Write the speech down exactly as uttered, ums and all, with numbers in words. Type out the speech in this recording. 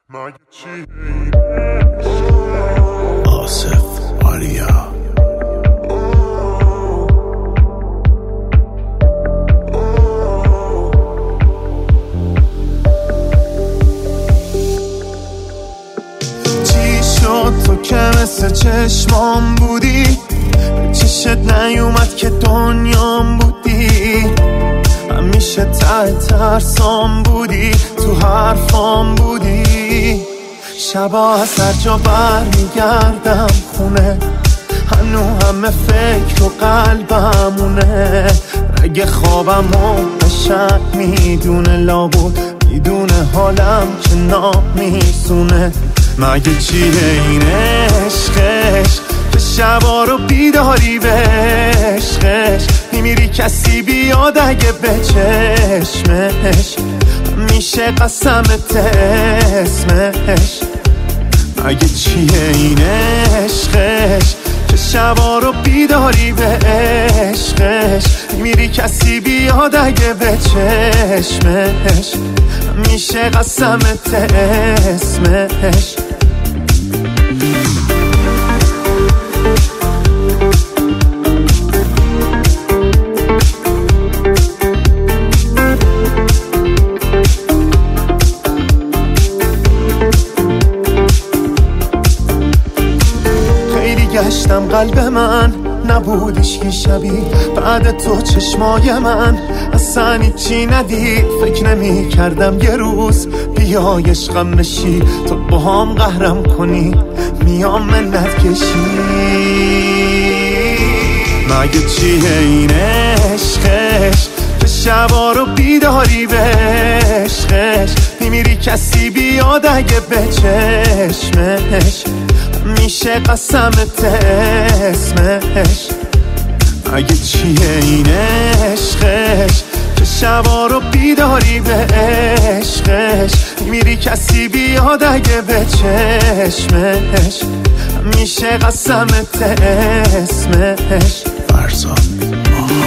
مگه چیه آصف آریا چی شد تو که مثل چشمام بودی، چشت نیومد که دنیام بودی، همیشه ته ترسام بودی، تو حرفام بودی. شبا از هر جا بر میگردم خونه، هنو همه فکر و قلبمونه. رگ خوابم و قشنگ میدونه، لابود میدونه حالم که نامیسونه. مگه چیه این عشقش که شبا رو بیداری به عشقش میمیری کسی بیاد اگه به چشمش میشه قسمت اسمش. مگه چیه این عشقش که شبا رو بیداری به عشقش میمیری کسی بیاد اگه به چشمش میشه قسمت اسمش. گشتم قلب من نبودش که شبیه بعد تو، چشمای من اصلا هیچی ندید. فکر نمی کردم یه روز بیای عشقم بشی، تو با هم قهرم کنی میام منت کشی. مگه چیه این عشقش که شبا رو بیداری به عشقش میمیری کسی بیاد اگه به چشمش میشه قسمت اسمش. مگه چیه این عشقش که شبا رو بیداری به عشقش میری کسی بیاد اگه به چشمش میشه قسمت اسمش. فرزان